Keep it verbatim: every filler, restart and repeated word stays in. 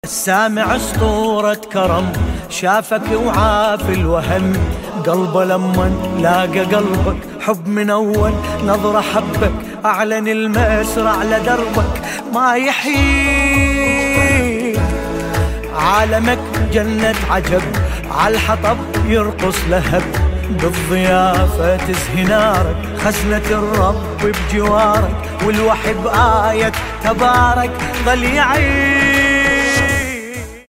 سامع اسطورة كرم شافك وعاف الوهن، قلبه لما لاقى قلبك حب من اول نظرة حبك، اعلن المسرع لدربك ما يحيي عالمك جنة عجب، عالحطب يرقص لهب، بالضيافة تزهي نارك، خزنة الرب بجوارك، والوحي بآية تبارك ظل يعيش